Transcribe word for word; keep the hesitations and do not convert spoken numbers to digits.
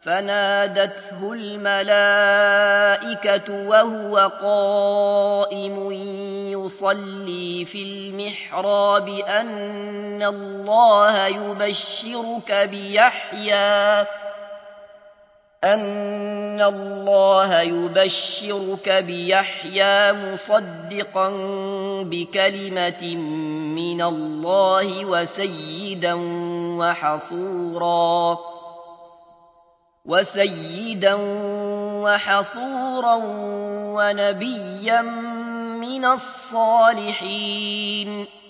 فنادته الملائكة وهو قائم يصلي في المحراب أن الله يبشرك بيحيى أن الله يبشرك بيحيى مصدقا بكلمة من الله وسيدا وحصورا وسيدا وحصورا ونبيا من الصالحين.